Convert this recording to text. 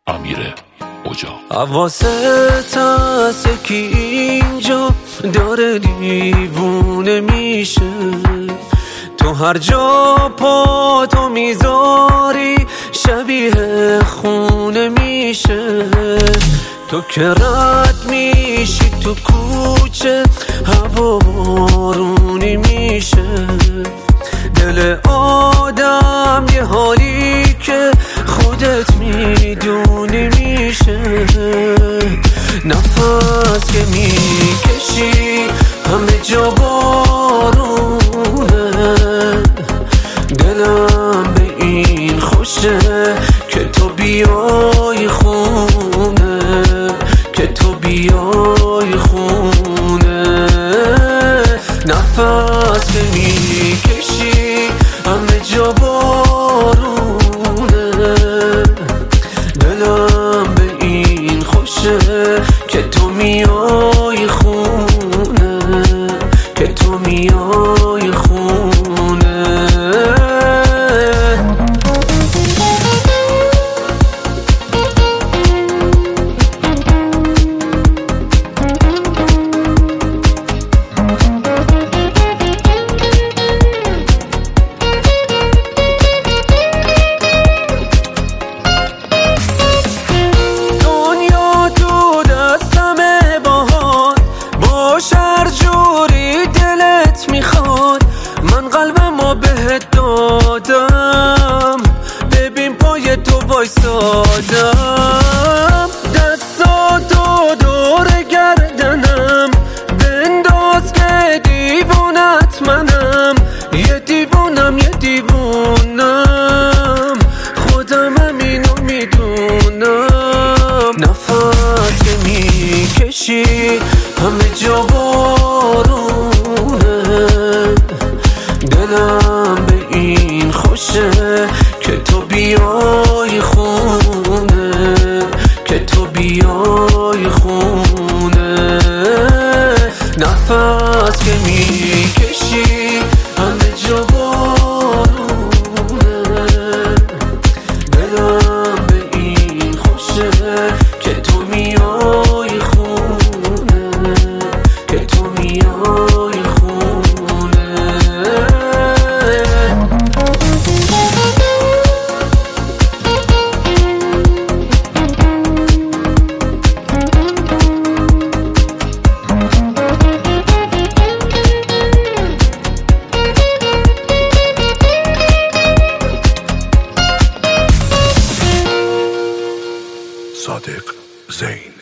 امیر اجاق. حواست هست که اینجا داره دیوونه میشه، تو هر جا پاتو میذاری شبیه خونه میشه، تو که رد میشی تو کوچه هوا بارونی میشه، دل آدم یه حالی که خودت میدونی میشه، نفس که میکشی همه جا بارونه، دلم به این خوشه که تو بیای خونه، که تو بیای خونه، نفس که میکشی همه جا بارونه، دلم به این خوشه که تو میای خونه، که تو میای خونه. جوری دلت میخواد من قلبمو بهت دادم، ببین پای تو وایسادم، دستاتو دور گردنم بنداز که دیوونت منم، یه دیوونم یه دیوونم، خودم اینو میدونم، نفس که میکشی همه جا بارونه، دلم به این خوشه که تو بیای خونه، که تو بیای خونه، نفس که میکشی همه جا بارونه، دلم به این خوشه که تو میای خونه، که تو میای خونه. صادق زین.